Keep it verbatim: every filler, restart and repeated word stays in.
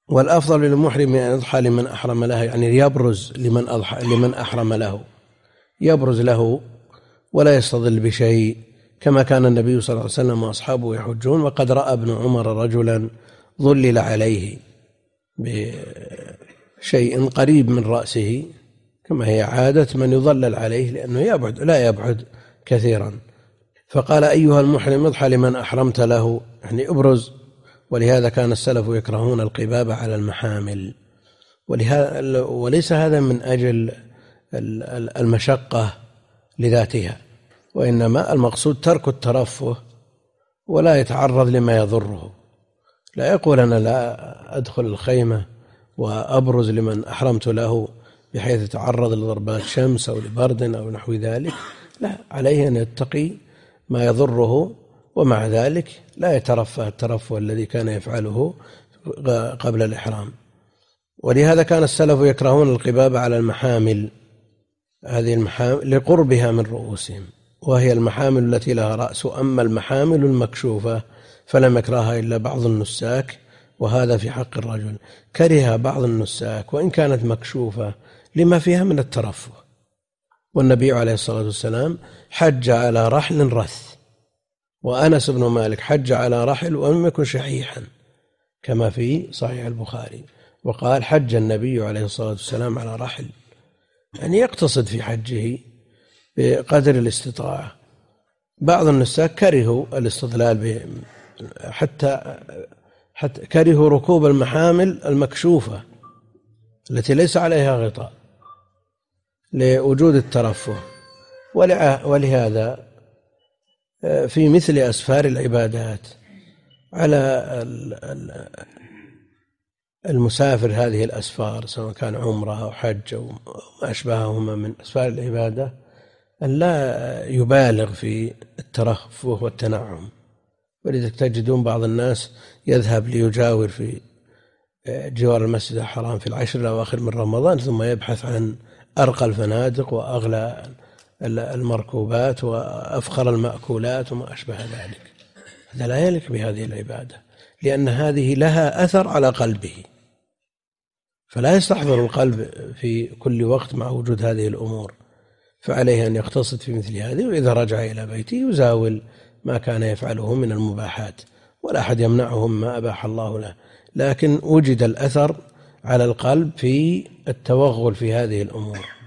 والأفضل للمحرم أن يضحى لمن أحرم له، يعني يبرز لمن أضحى لمن أحرم له، يبرز له ولا يستظل بشيء، كما كان النبي صلى الله عليه وسلم وأصحابه يحجون، وقد رأى ابن عمر رجلا ظلل عليه بشيء قريب من رأسه كما هي عادة من يظلل عليه لأنه يبعد لا يبعد كثيرا، فقال أيها المحرم اضحى لمن أحرمت له، يعني ابرز. ولهذا كان السلف يكرهون القباب على المحامل، ولهذا وليس هذا من أجل المشقة لذاتها، وإنما المقصود ترك الترفه ولا يتعرض لما يضره. لا يقول أنا لا أدخل الخيمة وأبرز لمن أحرمت له بحيث يتعرض لضربات شمس أو لبرد أو نحو ذلك، لا، عليه أن يتقي ما يضره، ومع ذلك لا يترفه الترفه الذي كان يفعله قبل الإحرام. ولهذا كان السلف يكرهون القباب على المحامل، هذه المحامل لقربها من رؤوسهم، وهي المحامل التي لها رأس. أما المحامل المكشوفة فلم يكرهها إلا بعض النساك، وهذا في حق الرجل. كره بعض النساك وإن كانت مكشوفة لما فيها من الترفه. والنبي عليه الصلاة والسلام حج على رحل رث، وأنس بن مالك حج على رحل ولم يكن شحيحا كما في صحيح البخاري، وقال حج النبي عليه الصلاة والسلام على رحل، يعني يقتصد في حجه بقدر الاستطاعة. بعض النساك كرهوا الاستظلال حتى حتى كرهوا ركوب المحامل المكشوفة التي ليس عليها غطاء لوجود الترفه. ولهذا في مثل أسفار العبادات على المسافر هذه الأسفار سواء كان عمره أو حج أو ما أشبههما من أسفار العبادة أن لا يبالغ في الترفه والتنعم. ولذلك تجدون بعض الناس يذهب ليجاور في جوار المسجد الحرام في العشر الأواخر من رمضان، ثم يبحث عن أرقى الفنادق وأغلى المركوبات وأفخر المأكولات وما أشبه ذلك. هذا لا يليق بهذه العبادة، لأن هذه لها أثر على قلبه، فلا يستحضر القلب في كل وقت مع وجود هذه الأمور، فعليه أن يقتصد في مثل هذه، وإذا رجع إلى بيته يزاول ما كان يفعله من المباحات، ولا أحد يمنعهم ما أباح الله له، لكن وجد الأثر على القلب في التوغل في هذه الأمور.